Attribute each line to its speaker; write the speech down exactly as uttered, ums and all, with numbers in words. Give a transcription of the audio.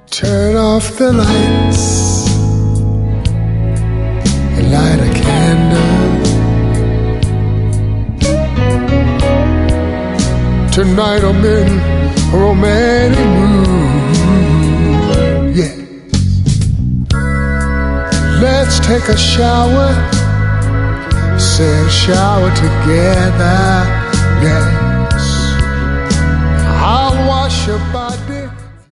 Speaker 1: Turn off the lights and light a candle. Tonight I'm in a romantic mood. Yeah. Let's take a shower. Say a shower together. Yes. I'll wash your body.